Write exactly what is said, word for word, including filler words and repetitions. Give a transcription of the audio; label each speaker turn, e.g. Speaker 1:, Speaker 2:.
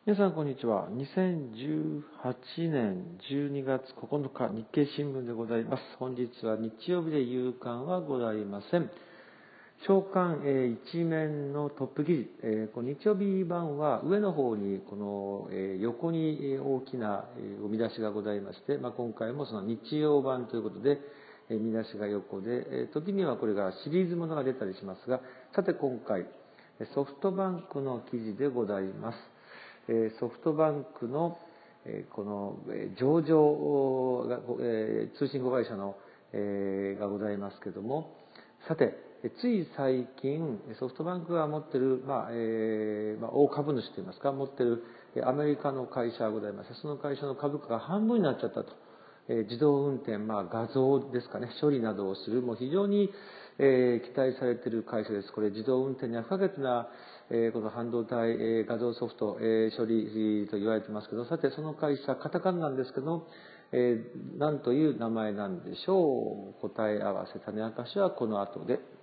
Speaker 1: 皆さん、こんにちは。にせんじゅうはちねんじゅうにがつここのか、日経新聞でございます。本日は日曜日で夕刊はございません。朝刊、えー、一面のトップ記事、えー、この日曜日版は上の方にこの、えー、横に大きな、えー、見出しがございまして、まあ、今回もその日曜版ということで、えー、見出しが横で、えー、時にはこれがシリーズものが出たりしますが、さて今回、ソフトバンクの記事でございます。ソフトバンクのこの上場が通信子会社のがございますけども、さてつい最近ソフトバンクが持っている、まあえーまあ、大株主といいますか持っているアメリカの会社がございまして、その会社の株価が半分になっちゃったと。自動運転、まあ、画像ですかね、処理などをする、もう非常に、えー、期待されている会社です。これ、自動運転には不可欠な、えー、この半導体、えー、画像ソフト、えー、処理と言われてますけど、さて、その会社、カタカナなんですけど、えー、何という名前なんでしょう。答え合わせ、種明かしはこの後で。